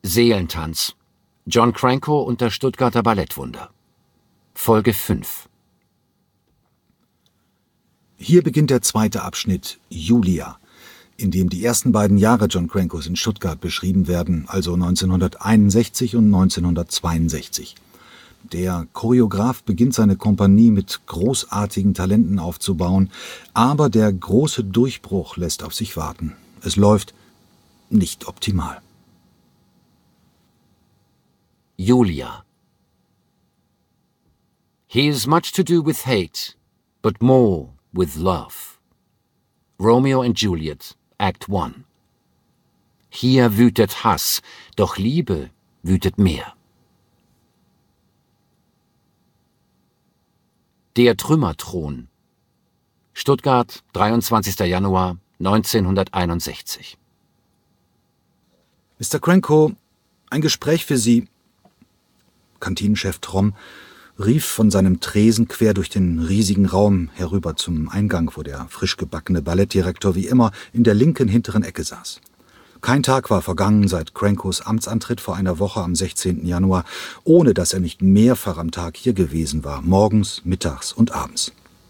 Seelentanz. John Cranko und das Stuttgarter Ballettwunder. Folge 5. Hier beginnt der zweite Abschnitt, Julia, in dem die ersten beiden Jahre John Crankos in Stuttgart beschrieben werden, also 1961 und 1962. Der Choreograf beginnt seine Kompanie mit großartigen Talenten aufzubauen, aber der große Durchbruch lässt auf sich warten. Es läuft nicht optimal. Julia. He has much to do with hate, but more with love. Romeo and Juliet, Act 1. Hier wütet Hass, doch Liebe wütet mehr. Der Trümmerthron. Stuttgart, 23. Januar 1961. Mr. Cranko, ein Gespräch für Sie. Kantinenchef Tromm rief von seinem Tresen quer durch den riesigen Raum herüber zum Eingang, wo der frisch gebackene Ballettdirektor wie immer in der linken hinteren Ecke saß. Kein Tag war vergangen seit Crankos Amtsantritt vor einer Woche am 16. Januar, ohne dass er nicht mehrfach am Tag hier gewesen war, morgens, mittags und abends.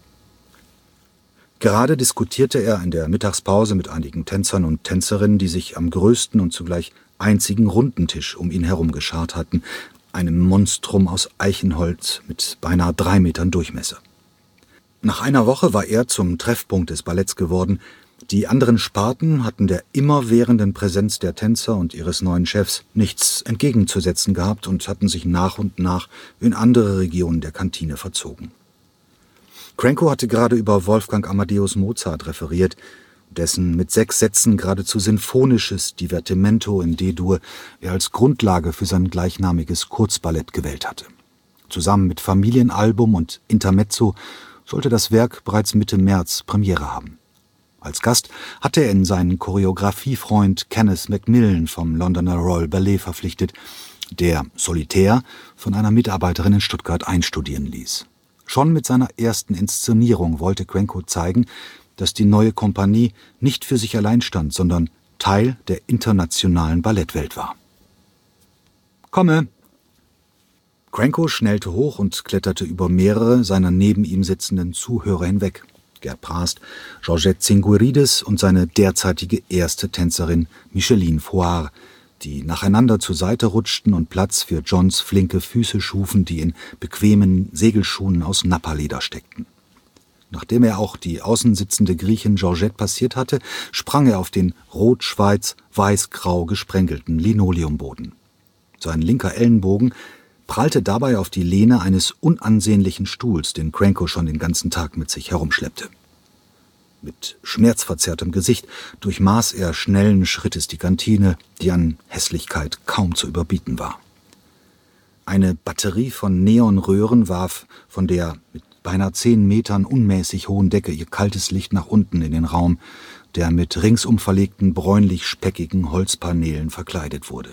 Gerade diskutierte er in der Mittagspause mit einigen Tänzern und Tänzerinnen, die sich am größten und zugleich einzigen runden Tisch um ihn herum geschart hatten, einem Monstrum aus Eichenholz mit beinahe 3 Metern Durchmesser. Nach einer Woche war er zum Treffpunkt des Balletts geworden. Die anderen Sparten hatten der immerwährenden Präsenz der Tänzer und ihres neuen Chefs nichts entgegenzusetzen gehabt und hatten sich nach und nach in andere Regionen der Kantine verzogen. Cranko hatte gerade über Wolfgang Amadeus Mozart referiert, dessen mit 6 Sätzen geradezu sinfonisches Divertimento in D-Dur er als Grundlage für sein gleichnamiges Kurzballett gewählt hatte. Zusammen mit Familienalbum und Intermezzo sollte das Werk bereits Mitte März Premiere haben. Als Gast hatte er in seinen Choreografiefreund Kenneth Macmillan vom Londoner Royal Ballet verpflichtet, der solitär von einer Mitarbeiterin in Stuttgart einstudieren ließ. Schon mit seiner ersten Inszenierung wollte Cranko zeigen, dass die neue Kompanie nicht für sich allein stand, sondern Teil der internationalen Ballettwelt war. »Komme!« Cranko schnellte hoch und kletterte über mehrere seiner neben ihm sitzenden Zuhörer hinweg. Gerd Prast, Georgette Zingueridis und seine derzeitige erste Tänzerin Micheline Foire, die nacheinander zur Seite rutschten und Platz für Johns flinke Füße schufen, die in bequemen Segelschuhen aus Nappa-Leder steckten. Nachdem er auch die außen sitzende Griechin Georgette passiert hatte, sprang er auf den rot-schwarz-weiß-grau gesprenkelten Linoleumboden. Sein linker Ellenbogen prallte dabei auf die Lehne eines unansehnlichen Stuhls, den Cranko schon den ganzen Tag mit sich herumschleppte. Mit schmerzverzerrtem Gesicht durchmaß er schnellen Schrittes die Kantine, die an Hässlichkeit kaum zu überbieten war. Eine Batterie von Neonröhren warf von der mit beinahe 10 Metern unmäßig hohen Decke ihr kaltes Licht nach unten in den Raum, der mit ringsum verlegten bräunlich-speckigen Holzpaneelen verkleidet wurde.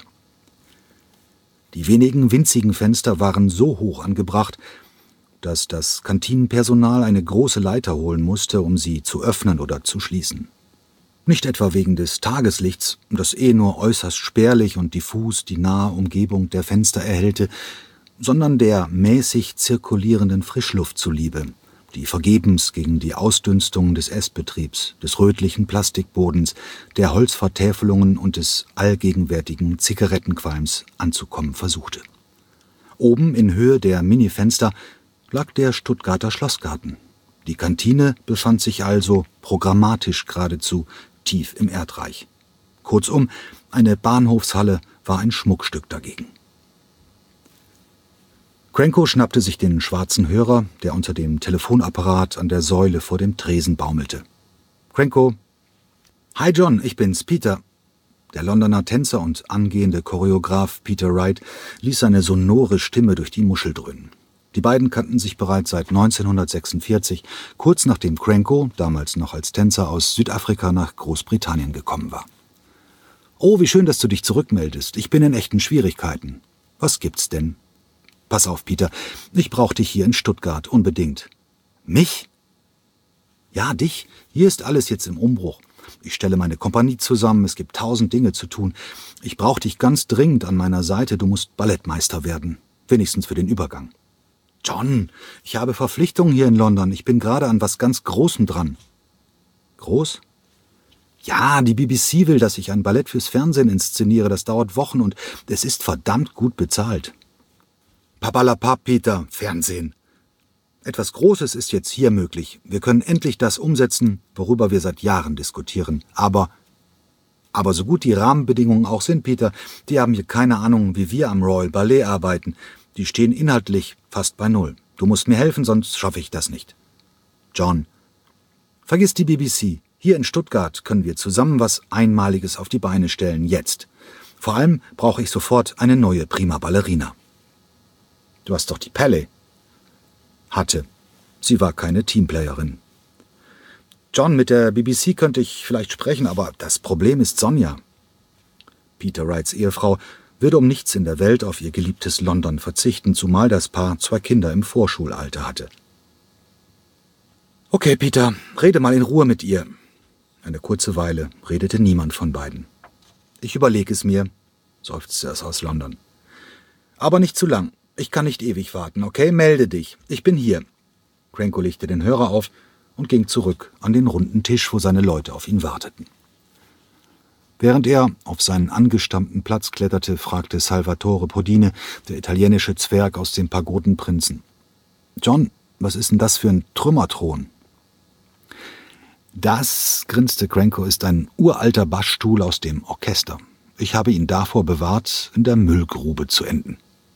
Die wenigen winzigen Fenster waren so hoch angebracht, dass das Kantinenpersonal eine große Leiter holen musste, um sie zu öffnen oder zu schließen. Nicht etwa wegen des Tageslichts, das nur äußerst spärlich und diffus die nahe Umgebung der Fenster erhellte, sondern der mäßig zirkulierenden Frischluft zuliebe, die vergebens gegen die Ausdünstung des Essbetriebs, des rötlichen Plastikbodens, der Holzvertäfelungen und des allgegenwärtigen Zigarettenqualms anzukommen versuchte. Oben in Höhe der Minifenster lag der Stuttgarter Schlossgarten. Die Kantine befand sich also programmatisch geradezu tief im Erdreich. Kurzum, eine Bahnhofshalle war ein Schmuckstück dagegen. Cranko schnappte sich den schwarzen Hörer, der unter dem Telefonapparat an der Säule vor dem Tresen baumelte. Cranko. »Hi John, ich bin's, Peter.« Der Londoner Tänzer und angehende Choreograf Peter Wright ließ seine sonore Stimme durch die Muschel dröhnen. Die beiden kannten sich bereits seit 1946, kurz nachdem Cranko, damals noch als Tänzer, aus Südafrika nach Großbritannien gekommen war. »Oh, wie schön, dass du dich zurückmeldest. Ich bin in echten Schwierigkeiten.« »Was gibt's denn?« »Pass auf, Peter, ich brauche dich hier in Stuttgart, unbedingt.« »Mich?« »Ja, dich. Hier ist alles jetzt im Umbruch. Ich stelle meine Kompanie zusammen, es gibt 1000 Dinge zu tun. Ich brauche dich ganz dringend an meiner Seite, du musst Ballettmeister werden. Wenigstens für den Übergang. John, ich habe Verpflichtungen hier in London. Ich bin gerade an was ganz Großem dran. Groß? Ja, die BBC will, dass ich ein Ballett fürs Fernsehen inszeniere. Das dauert Wochen und es ist verdammt gut bezahlt. Papalapap, Peter, Fernsehen. Etwas Großes ist jetzt hier möglich. Wir können endlich das umsetzen, worüber wir seit Jahren diskutieren. Aber so gut die Rahmenbedingungen auch sind, Peter, die haben hier keine Ahnung, wie wir am Royal Ballet arbeiten. Die stehen inhaltlich fast bei Null. Du musst mir helfen, sonst schaffe ich das nicht. John, vergiss die BBC. Hier in Stuttgart können wir zusammen was Einmaliges auf die Beine stellen, jetzt. Vor allem brauche ich sofort eine neue Prima Ballerina. Du hast doch die Pelle. Hatte. Sie war keine Teamplayerin. John, mit der BBC könnte ich vielleicht sprechen, aber das Problem ist Sonja. Peter Wrights Ehefrau würde um nichts in der Welt auf ihr geliebtes London verzichten, zumal das Paar 2 Kinder im Vorschulalter hatte. Okay, Peter, rede mal in Ruhe mit ihr. Eine kurze Weile redete niemand von beiden. Ich überlege es mir, seufzte es aus London. Aber nicht zu lang. Ich kann nicht ewig warten, okay? Melde dich. Ich bin hier. Cranko legte den Hörer auf und ging zurück an den runden Tisch, wo seine Leute auf ihn warteten. Während er auf seinen angestammten Platz kletterte, fragte Salvatore Podine, der italienische Zwerg aus dem Pagodenprinzen. »John, was ist denn das für ein Trümmerthron?« »Das«, grinste Cranko, »ist ein uralter Bassstuhl aus dem Orchester. Ich habe ihn davor bewahrt, in der Müllgrube zu enden.«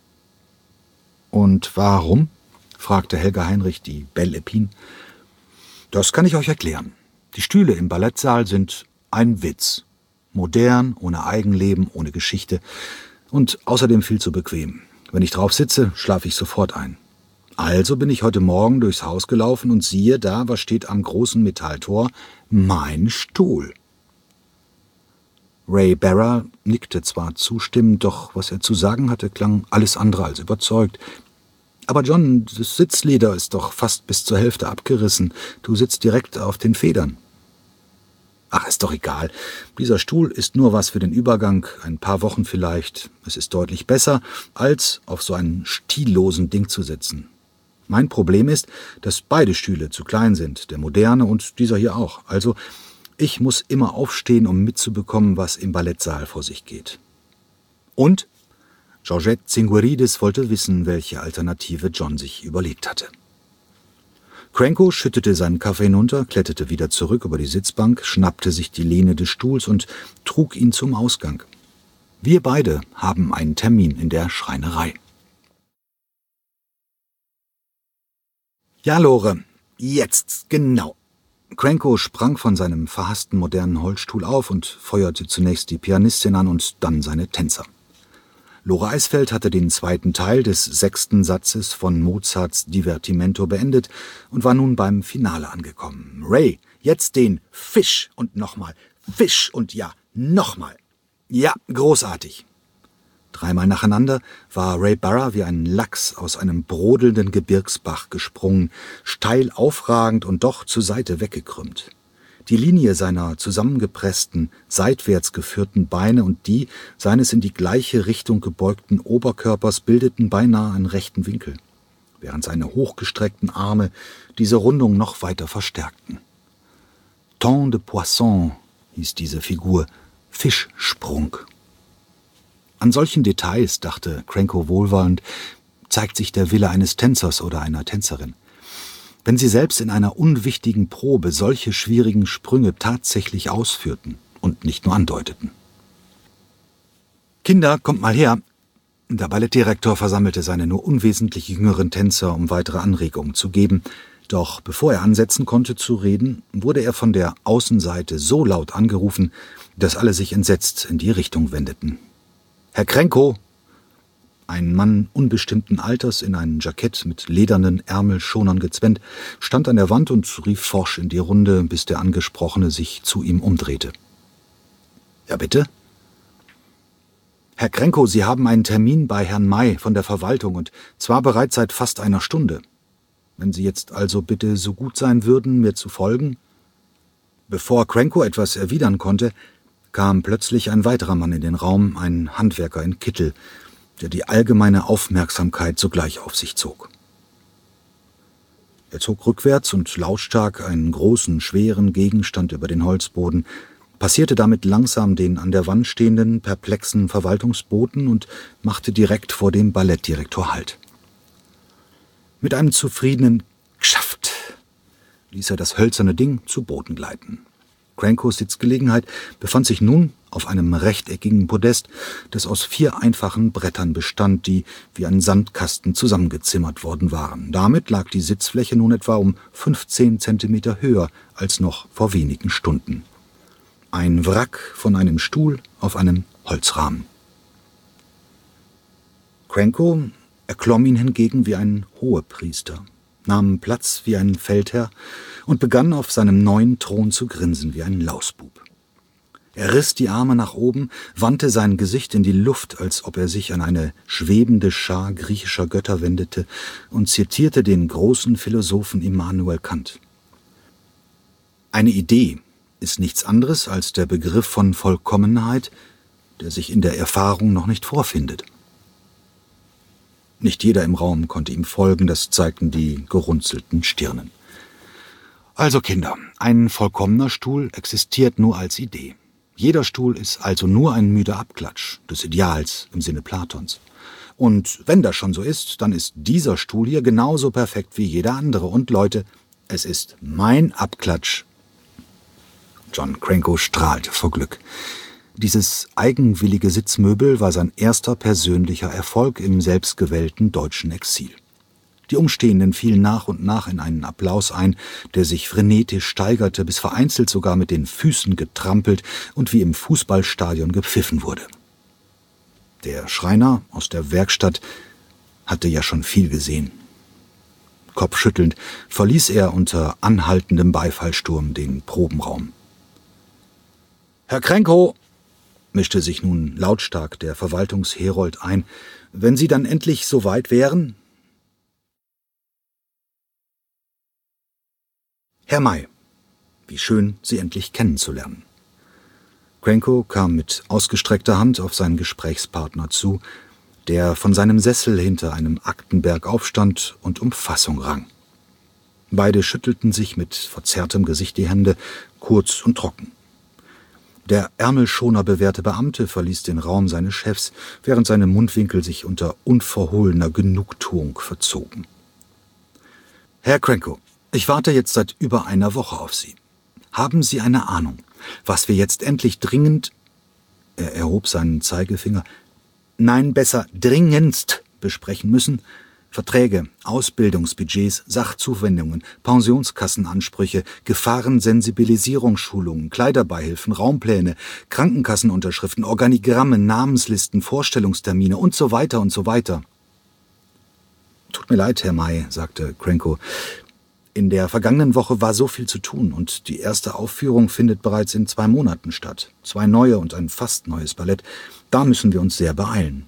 »Und warum?« fragte Helga Heinrich, die Belle Épine. »Das kann ich euch erklären. Die Stühle im Ballettsaal sind ein Witz. Modern, ohne Eigenleben, ohne Geschichte und außerdem viel zu bequem. Wenn ich drauf sitze, schlafe ich sofort ein. Also bin ich heute Morgen durchs Haus gelaufen und siehe da, was steht am großen Metalltor? Mein Stuhl. Ray Barra nickte zwar zustimmend, doch was er zu sagen hatte, klang alles andere als überzeugt. Aber John, das Sitzleder ist doch fast bis zur Hälfte abgerissen. Du sitzt direkt auf den Federn. Ach, ist doch egal. Dieser Stuhl ist nur was für den Übergang, ein paar Wochen vielleicht. Es ist deutlich besser, als auf so einen stillosen Ding zu sitzen. Mein Problem ist, dass beide Stühle zu klein sind, der moderne und dieser hier auch. Also, ich muss immer aufstehen, um mitzubekommen, was im Ballettsaal vor sich geht. Und Georgette Zingueridis wollte wissen, welche Alternative John sich überlegt hatte. Cranko schüttete seinen Kaffee hinunter, kletterte wieder zurück über die Sitzbank, schnappte sich die Lehne des Stuhls und trug ihn zum Ausgang. Wir beide haben einen Termin in der Schreinerei. Ja, Lore, jetzt, genau. Cranko sprang von seinem verhassten modernen Holzstuhl auf und feuerte zunächst die Pianistin an und dann seine Tänzer. Lore Eisfeld hatte den 2. Teil des 6. Satzes von Mozarts Divertimento beendet und war nun beim Finale angekommen. Ray, jetzt den Fisch und nochmal, Fisch und ja, nochmal. Ja, großartig. 3-mal nacheinander war Ray Barra wie ein Lachs aus einem brodelnden Gebirgsbach gesprungen, steil aufragend und doch zur Seite weggekrümmt. Die Linie seiner zusammengepressten, seitwärts geführten Beine und die seines in die gleiche Richtung gebeugten Oberkörpers bildeten beinahe einen rechten Winkel, während seine hochgestreckten Arme diese Rundung noch weiter verstärkten. Temps de Poisson hieß diese Figur, Fischsprung. An solchen Details, dachte Cranko wohlwollend, zeigt sich der Wille eines Tänzers oder einer Tänzerin. Wenn sie selbst in einer unwichtigen Probe solche schwierigen Sprünge tatsächlich ausführten und nicht nur andeuteten. »Kinder, kommt mal her!« Der Ballettdirektor versammelte seine nur unwesentlich jüngeren Tänzer, um weitere Anregungen zu geben. Doch bevor er ansetzen konnte zu reden, wurde er von der Außenseite so laut angerufen, dass alle sich entsetzt in die Richtung wendeten. »Herr Cranko!« Ein Mann unbestimmten Alters in ein Jackett mit ledernen Ärmelschonern gezwängt, stand an der Wand und rief forsch in die Runde, bis der Angesprochene sich zu ihm umdrehte. »Ja, bitte?« »Herr Cranko, Sie haben einen Termin bei Herrn May von der Verwaltung und zwar bereits seit fast einer Stunde. Wenn Sie jetzt also bitte so gut sein würden, mir zu folgen?« Bevor Cranko etwas erwidern konnte, kam plötzlich ein weiterer Mann in den Raum, ein Handwerker in Kittel, der die allgemeine Aufmerksamkeit sogleich auf sich zog. Er zog rückwärts und lautstark einen großen, schweren Gegenstand über den Holzboden, passierte damit langsam den an der Wand stehenden, perplexen Verwaltungsboten und machte direkt vor dem Ballettdirektor Halt. Mit einem zufriedenen »Geschafft« ließ er das hölzerne Ding zu Boden gleiten. Crankos Sitzgelegenheit befand sich nun auf einem rechteckigen Podest, das aus 4 einfachen Brettern bestand, die wie ein Sandkasten zusammengezimmert worden waren. Damit lag die Sitzfläche nun etwa um 15 Zentimeter höher als noch vor wenigen Stunden. Ein Wrack von einem Stuhl auf einem Holzrahmen. Cranko erklomm ihn hingegen wie ein Hohepriester, nahm Platz wie ein Feldherr und begann auf seinem neuen Thron zu grinsen wie ein Lausbub. Er riss die Arme nach oben, wandte sein Gesicht in die Luft, als ob er sich an eine schwebende Schar griechischer Götter wendete, und zitierte den großen Philosophen Immanuel Kant. Eine Idee ist nichts anderes als der Begriff von Vollkommenheit, der sich in der Erfahrung noch nicht vorfindet. Nicht jeder im Raum konnte ihm folgen, das zeigten die gerunzelten Stirnen. Also Kinder, ein vollkommener Stuhl existiert nur als Idee. Jeder Stuhl ist also nur ein müder Abklatsch des Ideals im Sinne Platons. Und wenn das schon so ist, dann ist dieser Stuhl hier genauso perfekt wie jeder andere. Und Leute, es ist mein Abklatsch. John Cranko strahlte vor Glück. Dieses eigenwillige Sitzmöbel war sein erster persönlicher Erfolg im selbstgewählten deutschen Exil. Die Umstehenden fielen nach und nach in einen Applaus ein, der sich frenetisch steigerte, bis vereinzelt sogar mit den Füßen getrampelt und wie im Fußballstadion gepfiffen wurde. Der Schreiner aus der Werkstatt hatte ja schon viel gesehen. Kopfschüttelnd verließ er unter anhaltendem Beifallsturm den Probenraum. »Herr Cranko«, mischte sich nun lautstark der Verwaltungsherold ein, »wenn Sie dann endlich so weit wären?« »Herr May, wie schön, Sie endlich kennenzulernen.« Cranko kam mit ausgestreckter Hand auf seinen Gesprächspartner zu, der von seinem Sessel hinter einem Aktenberg aufstand und um Fassung rang. Beide schüttelten sich mit verzerrtem Gesicht die Hände, kurz und trocken. Der ärmelschonerbewährte Beamte verließ den Raum seines Chefs, während seine Mundwinkel sich unter unverhohlener Genugtuung verzogen. »Herr Cranko, ich warte jetzt seit über einer Woche auf Sie. Haben Sie eine Ahnung, was wir jetzt endlich dringend«, er erhob seinen Zeigefinger, »nein, besser dringendst besprechen müssen? Verträge, Ausbildungsbudgets, Sachzuwendungen, Pensionskassenansprüche, Gefahrensensibilisierungsschulungen, Kleiderbeihilfen, Raumpläne, Krankenkassenunterschriften, Organigramme, Namenslisten, Vorstellungstermine und so weiter und so weiter.« »Tut mir leid, Herr May«, sagte Cranko. »In der vergangenen Woche war so viel zu tun und die erste Aufführung findet bereits in 2 Monaten statt. 2 neue und ein fast neues Ballett. Da müssen wir uns sehr beeilen.«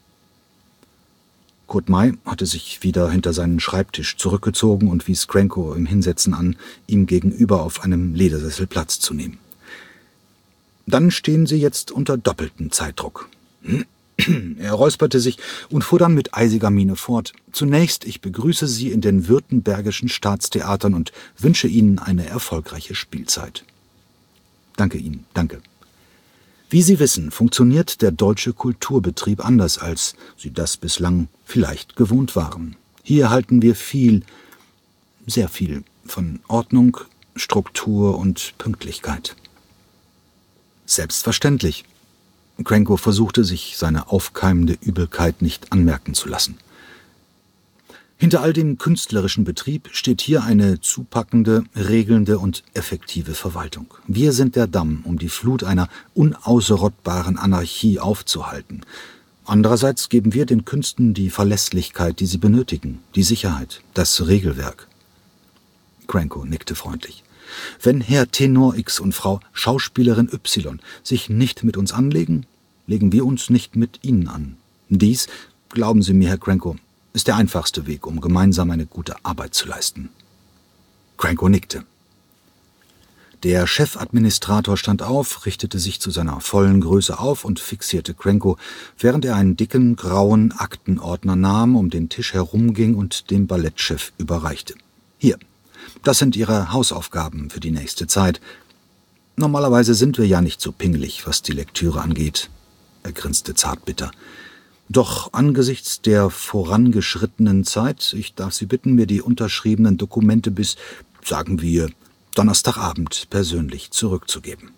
Kurt May hatte sich wieder hinter seinen Schreibtisch zurückgezogen und wies Cranko im Hinsetzen an, ihm gegenüber auf einem Ledersessel Platz zu nehmen. »Dann stehen Sie jetzt unter doppeltem Zeitdruck.« Er räusperte sich und fuhr dann mit eisiger Miene fort. »Zunächst, ich begrüße Sie in den württembergischen Staatstheatern und wünsche Ihnen eine erfolgreiche Spielzeit.« »Danke Ihnen, danke.« Wie Sie wissen, funktioniert der deutsche Kulturbetrieb anders, als Sie das bislang vielleicht gewohnt waren. Hier halten wir viel, sehr viel von Ordnung, Struktur und Pünktlichkeit. Selbstverständlich. Cranko versuchte, sich seine aufkeimende Übelkeit nicht anmerken zu lassen. Hinter all dem künstlerischen Betrieb steht hier eine zupackende, regelnde und effektive Verwaltung. Wir sind der Damm, um die Flut einer unausrottbaren Anarchie aufzuhalten. Andererseits geben wir den Künsten die Verlässlichkeit, die sie benötigen, die Sicherheit, das Regelwerk. Cranko nickte freundlich. Wenn Herr Tenor X und Frau Schauspielerin Y sich nicht mit uns anlegen, legen wir uns nicht mit ihnen an. Dies, glauben Sie mir, Herr Cranko, ist der einfachste Weg, um gemeinsam eine gute Arbeit zu leisten. Cranko nickte. Der Chefadministrator stand auf, richtete sich zu seiner vollen Größe auf und fixierte Cranko, während er einen dicken, grauen Aktenordner nahm, um den Tisch herumging und dem Ballettchef überreichte. »Hier, das sind Ihre Hausaufgaben für die nächste Zeit. Normalerweise sind wir ja nicht so pingelig, was die Lektüre angeht«, er grinste zartbitter. »Doch angesichts der vorangeschrittenen Zeit, ich darf Sie bitten, mir die unterschriebenen Dokumente bis, sagen wir, Donnerstagabend persönlich zurückzugeben.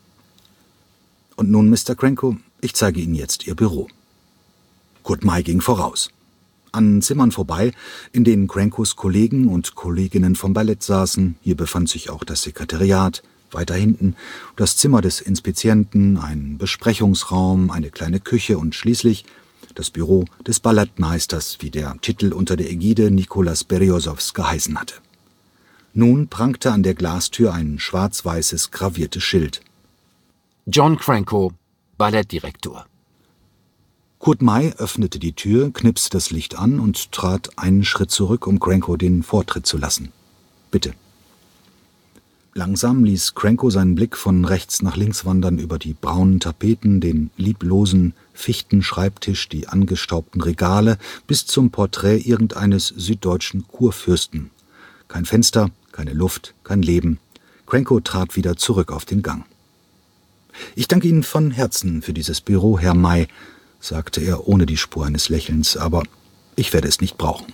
Und nun, Mr. Cranko, ich zeige Ihnen jetzt Ihr Büro.« Kurt May ging voraus. An Zimmern vorbei, in denen Crankos Kollegen und Kolleginnen vom Ballett saßen. Hier befand sich auch das Sekretariat. Weiter hinten das Zimmer des Inspizienten, ein Besprechungsraum, eine kleine Küche und schließlich das Büro des Ballettmeisters, wie der Titel unter der Ägide Nikolas Beriozows geheißen hatte. Nun prangte an der Glastür ein schwarz-weißes graviertes Schild. John Cranko, Ballettdirektor. Kurt May öffnete die Tür, knipste das Licht an und trat einen Schritt zurück, um Cranko den Vortritt zu lassen. »Bitte.« Langsam ließ Cranko seinen Blick von rechts nach links wandern über die braunen Tapeten, den lieblosen Fichtenschreibtisch, die angestaubten Regale bis zum Porträt irgendeines süddeutschen Kurfürsten. Kein Fenster, keine Luft, kein Leben. Cranko trat wieder zurück auf den Gang. »Ich danke Ihnen von Herzen für dieses Büro, Herr May«, sagte er ohne die Spur eines Lächelns, »aber ich werde es nicht brauchen.«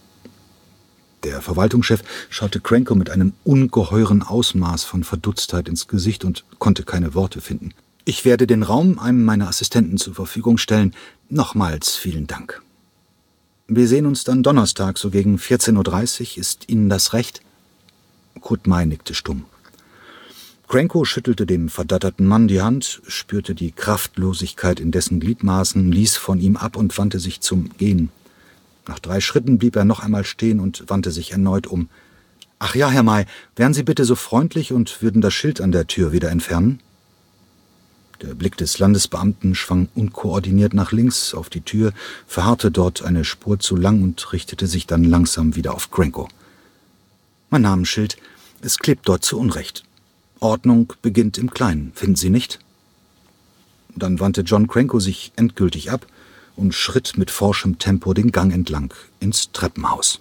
Der Verwaltungschef schaute Cranko mit einem ungeheuren Ausmaß von Verdutztheit ins Gesicht und konnte keine Worte finden. »Ich werde den Raum einem meiner Assistenten zur Verfügung stellen. Nochmals vielen Dank. Wir sehen uns dann Donnerstag, so gegen 14:30 Uhr. Ist Ihnen das recht?« Kurt May nickte stumm. Cranko schüttelte dem verdatterten Mann die Hand, spürte die Kraftlosigkeit in dessen Gliedmaßen, ließ von ihm ab und wandte sich zum Gehen. Nach 3 Schritten blieb er noch einmal stehen und wandte sich erneut um. »Ach ja, Herr May, wären Sie bitte so freundlich und würden das Schild an der Tür wieder entfernen?« Der Blick des Landesbeamten schwang unkoordiniert nach links auf die Tür, verharrte dort eine Spur zu lang und richtete sich dann langsam wieder auf Cranko. »Mein Namensschild, es klebt dort zu Unrecht. Ordnung beginnt im Kleinen, finden Sie nicht?« Dann wandte John Cranko sich endgültig ab und schritt mit forschem Tempo den Gang entlang ins Treppenhaus.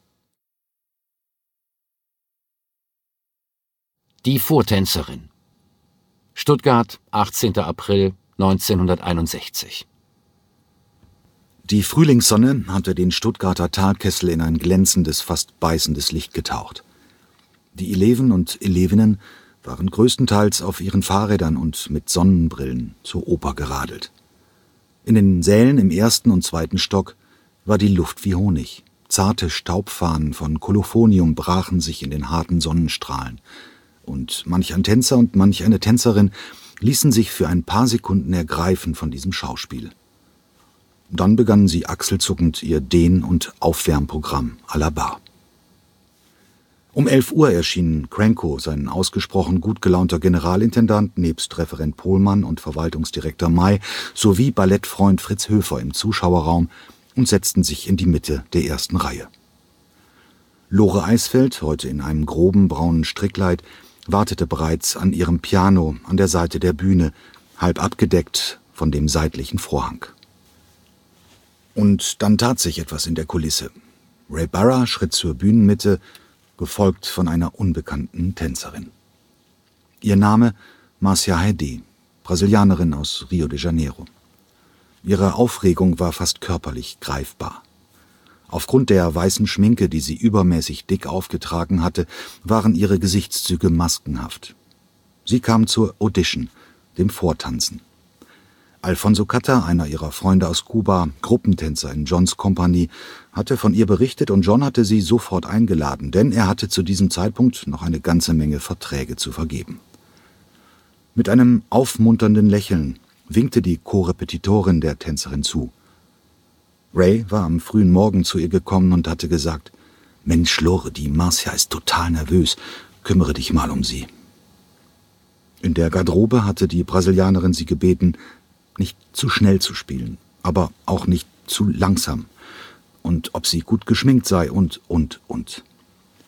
Die Vortänzerin. Stuttgart, 18. April 1961. Die Frühlingssonne hatte den Stuttgarter Talkessel in ein glänzendes, fast beißendes Licht getaucht. Die Eleven und Elevinnen waren größtenteils auf ihren Fahrrädern und mit Sonnenbrillen zur Oper geradelt. In den Sälen im 1. und 2. Stock war die Luft wie Honig. Zarte Staubfahnen von Kolophonium brachen sich in den harten Sonnenstrahlen. Und manch ein Tänzer und manch eine Tänzerin ließen sich für ein paar Sekunden ergreifen von diesem Schauspiel. Dann begannen sie achselzuckend ihr Dehn- und Aufwärmprogramm à la Bar. Um 11 Uhr erschien Cranko, sein ausgesprochen gut gelaunter Generalintendant, nebst Referent Pohlmann und Verwaltungsdirektor May sowie Ballettfreund Fritz Höfer im Zuschauerraum und setzten sich in die Mitte der ersten Reihe. Lore Eisfeld, heute in einem groben braunen Strickleid, wartete bereits an ihrem Piano an der Seite der Bühne, halb abgedeckt von dem seitlichen Vorhang. Und dann tat sich etwas in der Kulisse. Ray Barra schritt zur Bühnenmitte, gefolgt von einer unbekannten Tänzerin. Ihr Name Marcia Haydée, Brasilianerin aus Rio de Janeiro. Ihre Aufregung war fast körperlich greifbar. Aufgrund der weißen Schminke, die sie übermäßig dick aufgetragen hatte, waren ihre Gesichtszüge maskenhaft. Sie kam zur Audition, dem Vortanzen. Alfonso Cata, einer ihrer Freunde aus Kuba, Gruppentänzer in Johns Kompanie, hatte von ihr berichtet und John hatte sie sofort eingeladen, denn er hatte zu diesem Zeitpunkt noch eine ganze Menge Verträge zu vergeben. Mit einem aufmunternden Lächeln winkte die Korrepetitorin der Tänzerin zu. Ray war am frühen Morgen zu ihr gekommen und hatte gesagt, »Mensch, Lore, die Marcia ist total nervös. Kümmere dich mal um sie.« In der Garderobe hatte die Brasilianerin sie gebeten, nicht zu schnell zu spielen, aber auch nicht zu langsam. Und ob sie gut geschminkt sei und.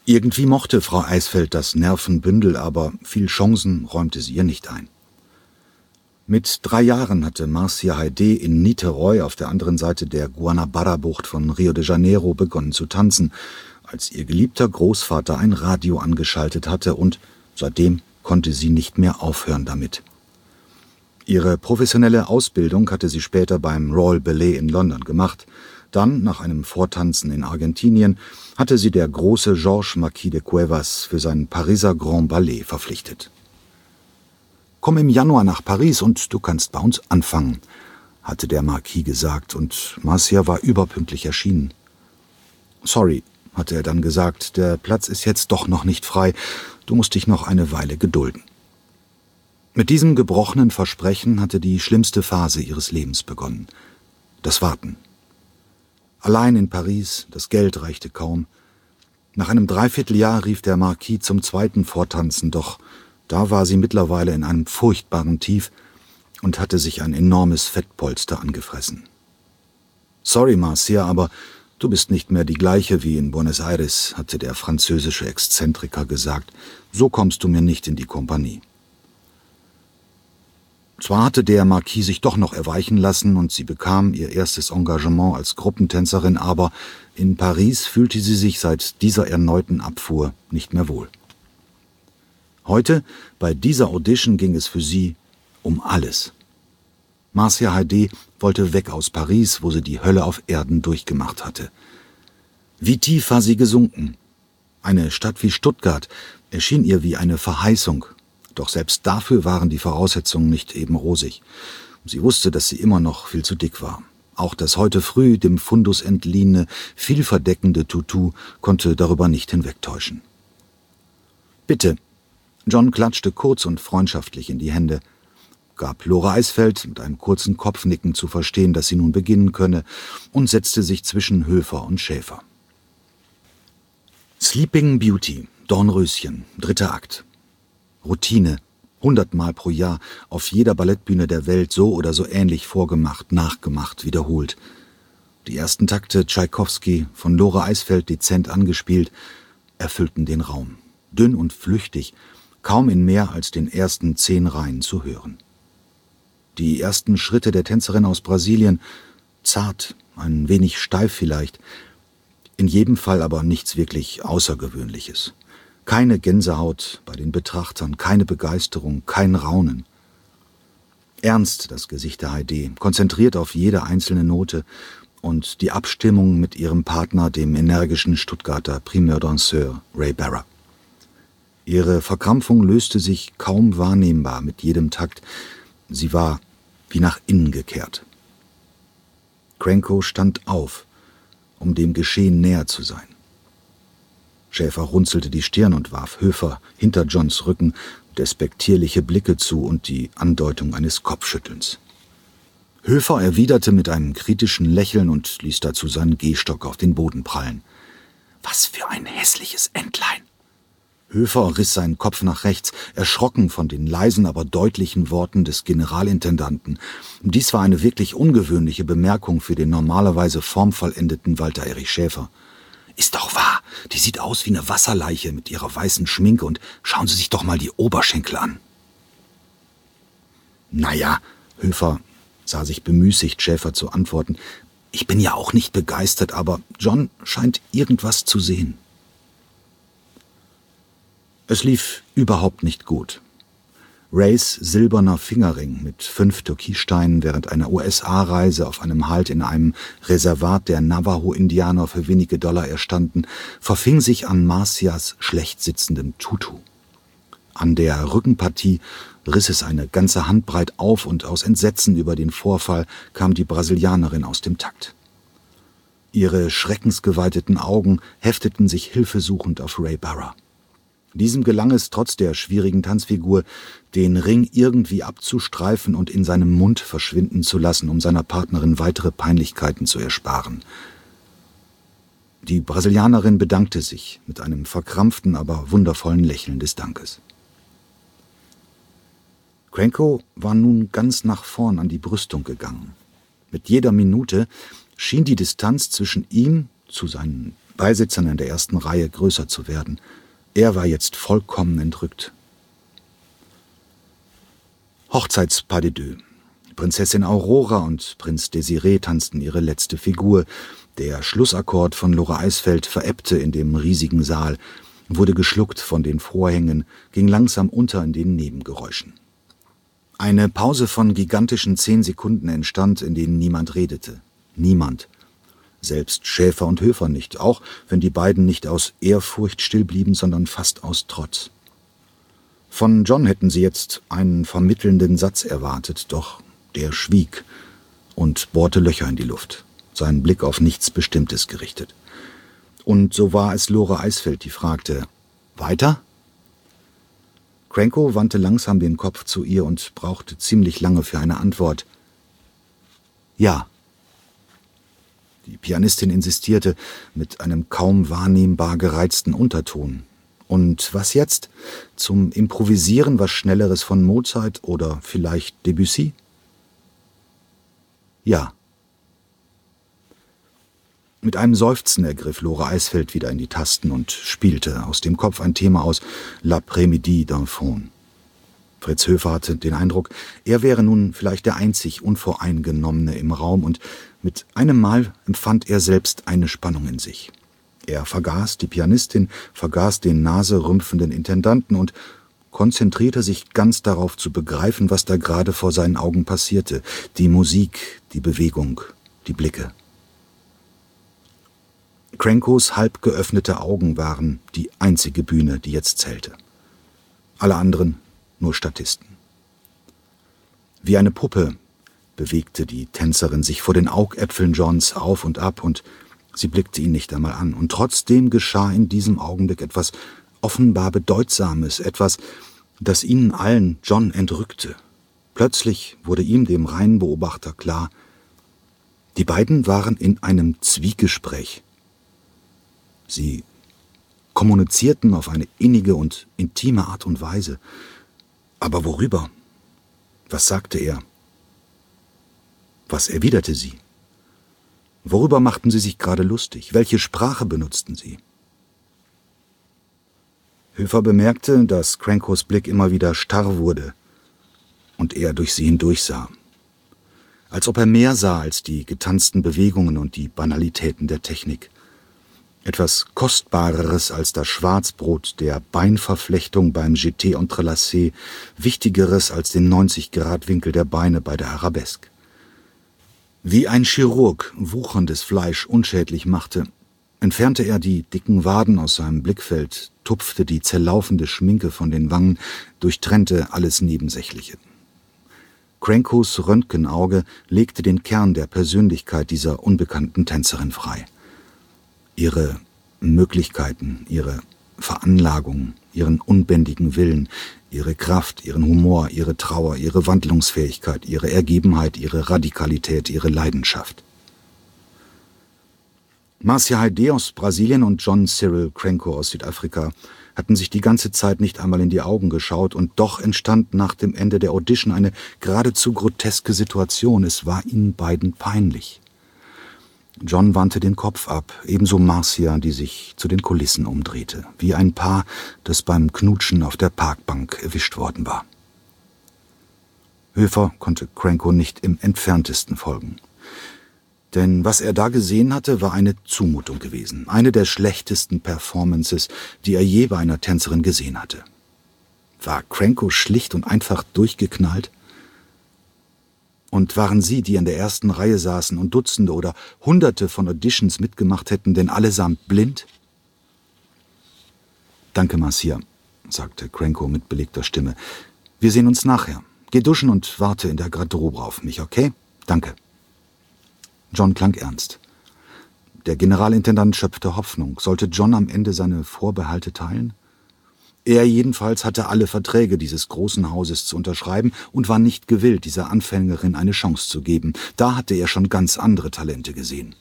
Irgendwie mochte Frau Eisfeld das Nervenbündel, aber viel Chancen räumte sie ihr nicht ein. Mit 3 Jahren hatte Marcia Haydée in Niterói auf der anderen Seite der Guanabara-Bucht von Rio de Janeiro begonnen zu tanzen, als ihr geliebter Großvater ein Radio angeschaltet hatte, und seitdem konnte sie nicht mehr aufhören damit. Ihre professionelle Ausbildung hatte sie später beim Royal Ballet in London gemacht. Dann, nach einem Vortanzen in Argentinien, hatte sie der große Georges Marquis de Cuevas für sein Pariser Grand Ballet verpflichtet. »Komm im Januar nach Paris und du kannst bei uns anfangen«, hatte der Marquis gesagt, und Marcia war überpünktlich erschienen. »Sorry«, hatte er dann gesagt, »der Platz ist jetzt doch noch nicht frei, du musst dich noch eine Weile gedulden.« Mit diesem gebrochenen Versprechen hatte die schlimmste Phase ihres Lebens begonnen. Das Warten. Allein in Paris, das Geld reichte kaum. Nach einem Dreivierteljahr rief der Marquis zum zweiten Vortanzen, doch da war sie mittlerweile in einem furchtbaren Tief und hatte sich ein enormes Fettpolster angefressen. »Sorry, Marcia, aber du bist nicht mehr die gleiche wie in Buenos Aires«, hatte der französische Exzentriker gesagt. »So kommst du mir nicht in die Kompanie.« Zwar hatte der Marquis sich doch noch erweichen lassen und sie bekam ihr erstes Engagement als Gruppentänzerin, aber in Paris fühlte sie sich seit dieser erneuten Abfuhr nicht mehr wohl. Heute, bei dieser Audition, ging es für sie um alles. Marcia Haydée wollte weg aus Paris, wo sie die Hölle auf Erden durchgemacht hatte. Wie tief war sie gesunken? Eine Stadt wie Stuttgart erschien ihr wie eine Verheißung. Doch selbst dafür waren die Voraussetzungen nicht eben rosig. Sie wusste, dass sie immer noch viel zu dick war. Auch das heute früh dem Fundus entliehene, vielverdeckende Tutu konnte darüber nicht hinwegtäuschen. »Bitte«, John klatschte kurz und freundschaftlich in die Hände, gab Lore Eisfeld mit einem kurzen Kopfnicken zu verstehen, dass sie nun beginnen könne, und setzte sich zwischen Höfer und Schäfer. Sleeping Beauty, Dornröschen, 3. Akt. Routine, 100-mal pro Jahr, auf jeder Ballettbühne der Welt so oder so ähnlich vorgemacht, nachgemacht, wiederholt. Die ersten Takte Tschaikowski, von Lore Eisfeld dezent angespielt, erfüllten den Raum. Dünn und flüchtig, kaum in mehr als den ersten 10 Reihen zu hören. Die ersten Schritte der Tänzerin aus Brasilien, zart, ein wenig steif vielleicht, in jedem Fall aber nichts wirklich Außergewöhnliches. Keine Gänsehaut bei den Betrachtern, keine Begeisterung, kein Raunen. Ernst das Gesicht der Haydée, konzentriert auf jede einzelne Note und die Abstimmung mit ihrem Partner, dem energischen Stuttgarter Primeur Danseur Ray Barra. Ihre Verkrampfung löste sich kaum wahrnehmbar mit jedem Takt. Sie war wie nach innen gekehrt. Cranko stand auf, um dem Geschehen näher zu sein. Schäfer runzelte die Stirn und warf Höfer hinter Johns Rücken despektierliche Blicke zu und die Andeutung eines Kopfschüttelns. Höfer erwiderte mit einem kritischen Lächeln und ließ dazu seinen Gehstock auf den Boden prallen. »Was für ein hässliches Entlein!« Höfer riss seinen Kopf nach rechts, erschrocken von den leisen, aber deutlichen Worten des Generalintendanten. Dies war eine wirklich ungewöhnliche Bemerkung für den normalerweise formvollendeten Walter Erich Schäfer. »Ist doch wahr, die sieht aus wie eine Wasserleiche mit ihrer weißen Schminke, und schauen Sie sich doch mal die Oberschenkel an.« »Naja«, Höfer sah sich bemüßigt, Schäfer zu antworten, »ich bin ja auch nicht begeistert, aber John scheint irgendwas zu sehen.« Es lief überhaupt nicht gut. Rays silberner Fingerring mit 5 Türkissteinen während einer USA-Reise auf einem Halt in einem Reservat der Navajo-Indianer für wenige Dollar erstanden, verfing sich an Marcias schlecht sitzendem Tutu. An der Rückenpartie riss es eine ganze Handbreit auf und aus Entsetzen über den Vorfall kam die Brasilianerin aus dem Takt. Ihre schreckensgeweiteten Augen hefteten sich hilfesuchend auf Ray Barra. Diesem gelang es trotz der schwierigen Tanzfigur, den Ring irgendwie abzustreifen und in seinem Mund verschwinden zu lassen, um seiner Partnerin weitere Peinlichkeiten zu ersparen. Die Brasilianerin bedankte sich mit einem verkrampften, aber wundervollen Lächeln des Dankes. Cranko war nun ganz nach vorn an die Brüstung gegangen. Mit jeder Minute schien die Distanz zwischen ihm zu seinen Beisitzern in der ersten Reihe größer zu werden. Er war jetzt vollkommen entrückt. Hochzeitspas de deux. Prinzessin Aurora und Prinz Desiree tanzten ihre letzte Figur. Der Schlussakkord von Lore Eisfeld verebbte in dem riesigen Saal, wurde geschluckt von den Vorhängen, ging langsam unter in den Nebengeräuschen. Eine Pause von gigantischen 10 Sekunden entstand, in denen niemand redete. Niemand. Selbst Schäfer und Höfer nicht, auch wenn die beiden nicht aus Ehrfurcht still blieben, sondern fast aus Trotz. Von John hätten sie jetzt einen vermittelnden Satz erwartet, doch der schwieg und bohrte Löcher in die Luft, seinen Blick auf nichts Bestimmtes gerichtet. Und so war es Lore Eisfeld, die fragte, »Weiter?« Cranko wandte langsam den Kopf zu ihr und brauchte ziemlich lange für eine Antwort. »Ja.« Die Pianistin insistierte mit einem kaum wahrnehmbar gereizten Unterton. »Und was jetzt? Zum Improvisieren was Schnelleres von Mozart oder vielleicht Debussy?« »Ja.« Mit einem Seufzen ergriff Lore Eisfeld wieder in die Tasten und spielte aus dem Kopf ein Thema aus L'Après-Midi d'un Faune. Fritz Höfer hatte den Eindruck, er wäre nun vielleicht der einzig Unvoreingenommene im Raum, und mit einem Mal empfand er selbst eine Spannung in sich. Er vergaß die Pianistin, vergaß den naserümpfenden Intendanten und konzentrierte sich ganz darauf zu begreifen, was da gerade vor seinen Augen passierte. Die Musik, die Bewegung, die Blicke. Crankos halb geöffnete Augen waren die einzige Bühne, die jetzt zählte. Alle anderen nur Statisten. Wie eine Puppe bewegte die Tänzerin sich vor den Augäpfeln Johns auf und ab, und sie blickte ihn nicht einmal an. Und trotzdem geschah in diesem Augenblick etwas offenbar Bedeutsames, etwas, das ihnen allen John entrückte. Plötzlich wurde ihm, dem reinen Beobachter, klar, die beiden waren in einem Zwiegespräch. Sie kommunizierten auf eine innige und intime Art und Weise. Aber worüber? Was sagte er? Was erwiderte sie? Worüber machten sie sich gerade lustig? Welche Sprache benutzten sie? Höfer bemerkte, dass Crankos Blick immer wieder starr wurde und er durch sie hindurchsah. Als ob er mehr sah als die getanzten Bewegungen und die Banalitäten der Technik. Etwas Kostbareres als das Schwarzbrot der Beinverflechtung beim Jeté entrelacé, Wichtigeres als den 90-Grad-Winkel der Beine bei der Arabesque. Wie ein Chirurg wucherndes Fleisch unschädlich machte, entfernte er die dicken Waden aus seinem Blickfeld, tupfte die zerlaufende Schminke von den Wangen, durchtrennte alles Nebensächliche. Crankos Röntgenauge legte den Kern der Persönlichkeit dieser unbekannten Tänzerin frei. Ihre Möglichkeiten, ihre Veranlagung, ihren unbändigen Willen, ihre Kraft, ihren Humor, ihre Trauer, ihre Wandlungsfähigkeit, ihre Ergebenheit, ihre Radikalität, ihre Leidenschaft. Marcia Haydée aus Brasilien und John Cyril Cranko aus Südafrika hatten sich die ganze Zeit nicht einmal in die Augen geschaut, und doch entstand nach dem Ende der Audition eine geradezu groteske Situation. Es war ihnen beiden peinlich. John wandte den Kopf ab, ebenso Marcia, die sich zu den Kulissen umdrehte, wie ein Paar, das beim Knutschen auf der Parkbank erwischt worden war. Höfer konnte Cranko nicht im Entferntesten folgen. Denn was er da gesehen hatte, war eine Zumutung gewesen, eine der schlechtesten Performances, die er je bei einer Tänzerin gesehen hatte. War Cranko schlicht und einfach durchgeknallt? Und waren sie, die in der ersten Reihe saßen und Dutzende oder Hunderte von Auditions mitgemacht hätten, denn allesamt blind? »Danke, Marcia«, sagte Cranko mit belegter Stimme. »Wir sehen uns nachher. Geh duschen und warte in der Garderobe auf mich, okay? Danke.« John klang ernst. Der Generalintendant schöpfte Hoffnung. Sollte John am Ende seine Vorbehalte teilen? Er jedenfalls hatte alle Verträge dieses großen Hauses zu unterschreiben und war nicht gewillt, dieser Anfängerin eine Chance zu geben. Da hatte er schon ganz andere Talente gesehen.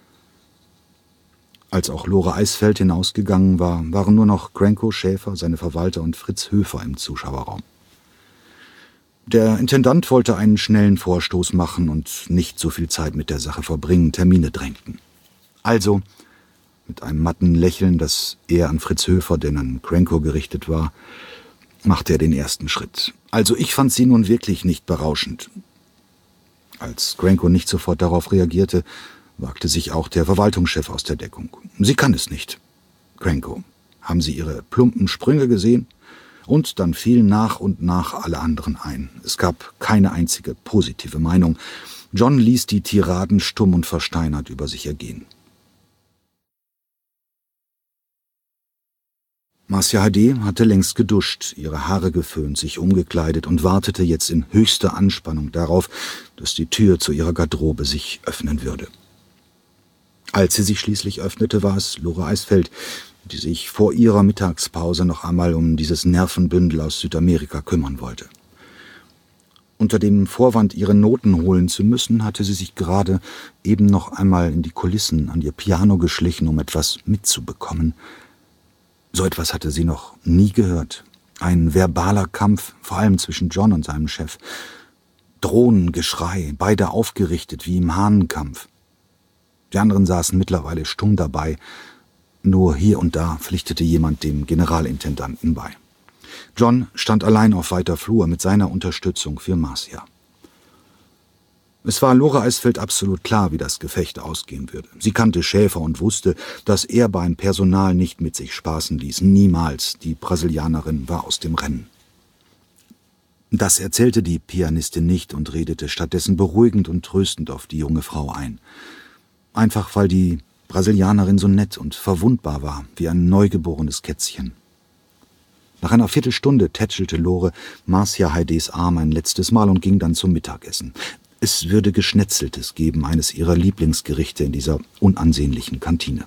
Als auch Lore Eisfeld hinausgegangen war, waren nur noch Cranko, Schäfer, seine Verwalter und Fritz Höfer im Zuschauerraum. Der Intendant wollte einen schnellen Vorstoß machen und nicht so viel Zeit mit der Sache verbringen, Termine drängten. Also Mit einem matten Lächeln, das eher an Fritz Höfer denn an Cranko gerichtet war, machte er den ersten Schritt. »Also ich fand Sie nun wirklich nicht berauschend.« Als Cranko nicht sofort darauf reagierte, wagte sich auch der Verwaltungschef aus der Deckung. »Sie kann es nicht. Cranko, haben Sie Ihre plumpen Sprünge gesehen?« Und dann fielen nach und nach alle anderen ein. Es gab keine einzige positive Meinung. John ließ die Tiraden stumm und versteinert über sich ergehen. Marcia Haydée hatte längst geduscht, ihre Haare geföhnt, sich umgekleidet und wartete jetzt in höchster Anspannung darauf, dass die Tür zu ihrer Garderobe sich öffnen würde. Als sie sich schließlich öffnete, war es Lore Eisfeld, die sich vor ihrer Mittagspause noch einmal um dieses Nervenbündel aus Südamerika kümmern wollte. Unter dem Vorwand, ihre Noten holen zu müssen, hatte sie sich gerade eben noch einmal in die Kulissen an ihr Piano geschlichen, um etwas mitzubekommen. So etwas hatte sie noch nie gehört. Ein verbaler Kampf, vor allem zwischen John und seinem Chef. Drohnengeschrei, beide aufgerichtet wie im Hahnenkampf. Die anderen saßen mittlerweile stumm dabei. Nur hier und da pflichtete jemand dem Generalintendanten bei. John stand allein auf weiter Flur mit seiner Unterstützung für Marcia. Es war Lore Eisfeld absolut klar, wie das Gefecht ausgehen würde. Sie kannte Schäfer und wusste, dass er beim Personal nicht mit sich spaßen ließ. Niemals. Die Brasilianerin war aus dem Rennen. Das erzählte die Pianistin nicht und redete stattdessen beruhigend und tröstend auf die junge Frau ein. Einfach weil die Brasilianerin so nett und verwundbar war, wie ein neugeborenes Kätzchen. Nach einer Viertelstunde tätschelte Lore Marcia Haydés Arm ein letztes Mal und ging dann zum Mittagessen. Es würde Geschnetzeltes geben, eines ihrer Lieblingsgerichte in dieser unansehnlichen Kantine.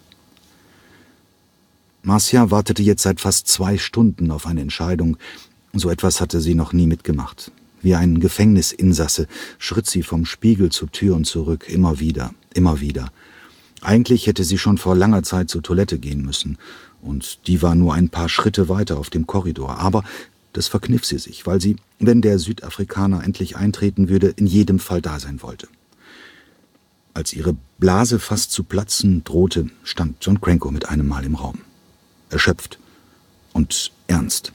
Marcia wartete jetzt seit fast 2 Stunden auf eine Entscheidung. So etwas hatte sie noch nie mitgemacht. Wie ein Gefängnisinsasse schritt sie vom Spiegel zur Tür und zurück, immer wieder, immer wieder. Eigentlich hätte sie schon vor langer Zeit zur Toilette gehen müssen, und die war nur ein paar Schritte weiter auf dem Korridor. Aber das verkniff sie sich, weil sie, wenn der Südafrikaner endlich eintreten würde, in jedem Fall da sein wollte. Als ihre Blase fast zu platzen drohte, stand John Cranko mit einem Mal im Raum. Erschöpft und ernst.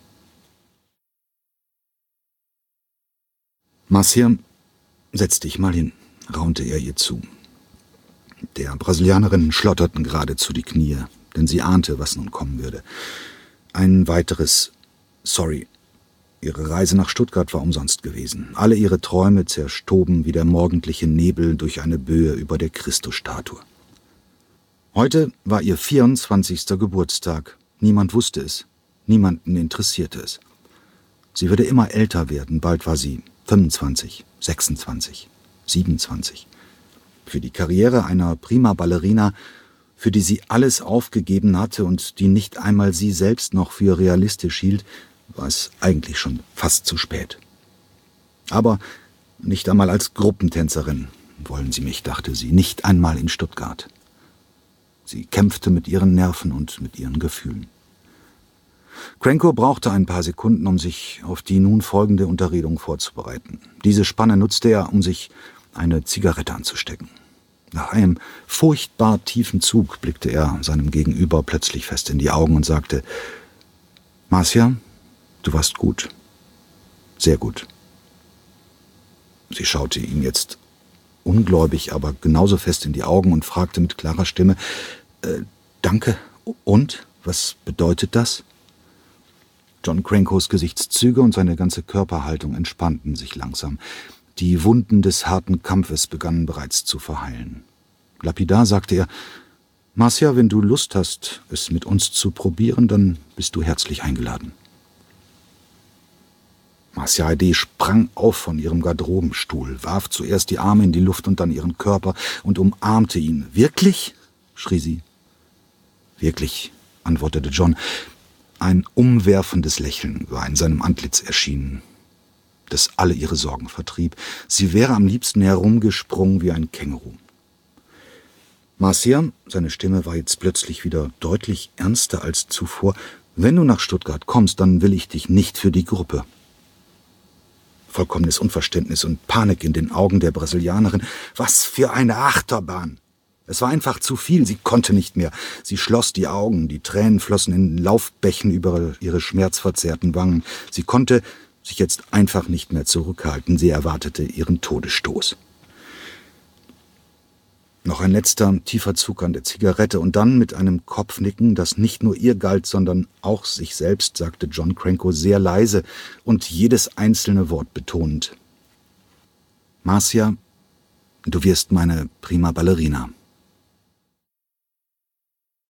»Marcia, setz dich mal hin«, raunte er ihr zu. Der Brasilianerin schlotterten geradezu die Knie, denn sie ahnte, was nun kommen würde. Ein weiteres »Sorry«. Ihre Reise nach Stuttgart war umsonst gewesen. Alle ihre Träume zerstoben wie der morgendliche Nebel durch eine Böe über der Christusstatue. Heute war ihr 24. Geburtstag. Niemand wusste es. Niemanden interessierte es. Sie würde immer älter werden. Bald war sie 25, 26, 27. Für die Karriere einer prima Ballerina, für die sie alles aufgegeben hatte und die nicht einmal sie selbst noch für realistisch hielt, war es eigentlich schon fast zu spät. Aber nicht einmal als Gruppentänzerin wollen sie mich, dachte sie, nicht einmal in Stuttgart. Sie kämpfte mit ihren Nerven und mit ihren Gefühlen. Cranko brauchte ein paar Sekunden, um sich auf die nun folgende Unterredung vorzubereiten. Diese Spanne nutzte er, um sich eine Zigarette anzustecken. Nach einem furchtbar tiefen Zug blickte er seinem Gegenüber plötzlich fest in die Augen und sagte: »Marcia, du warst gut. Sehr gut.« Sie schaute ihm jetzt ungläubig, aber genauso fest in die Augen und fragte mit klarer Stimme: »Danke. Und? Was bedeutet das?« John Crankos Gesichtszüge und seine ganze Körperhaltung entspannten sich langsam. Die Wunden des harten Kampfes begannen bereits zu verheilen. Lapidar sagte er: »Marcia, wenn du Lust hast, es mit uns zu probieren, dann bist du herzlich eingeladen.« Marcia Haydée sprang auf von ihrem Garderobenstuhl, warf zuerst die Arme in die Luft und dann ihren Körper und umarmte ihn. »Wirklich?« schrie sie. »Wirklich«, antwortete John. Ein umwerfendes Lächeln war in seinem Antlitz erschienen, das alle ihre Sorgen vertrieb. Sie wäre am liebsten herumgesprungen wie ein Känguru. »Marcia«, seine Stimme war jetzt plötzlich wieder deutlich ernster als zuvor, »wenn du nach Stuttgart kommst, dann will ich dich nicht für die Gruppe.« Vollkommenes Unverständnis und Panik in den Augen der Brasilianerin. »Was für eine Achterbahn! Es war einfach zu viel, sie konnte nicht mehr. Sie schloss die Augen, die Tränen flossen in Laufbächen über ihre schmerzverzerrten Wangen. Sie konnte sich jetzt einfach nicht mehr zurückhalten. Sie erwartete ihren Todesstoß. Noch ein letzter, tiefer Zug an der Zigarette und dann mit einem Kopfnicken, das nicht nur ihr galt, sondern auch sich selbst, sagte John Cranko sehr leise und jedes einzelne Wort betonend: Marcia, du wirst meine prima Ballerina.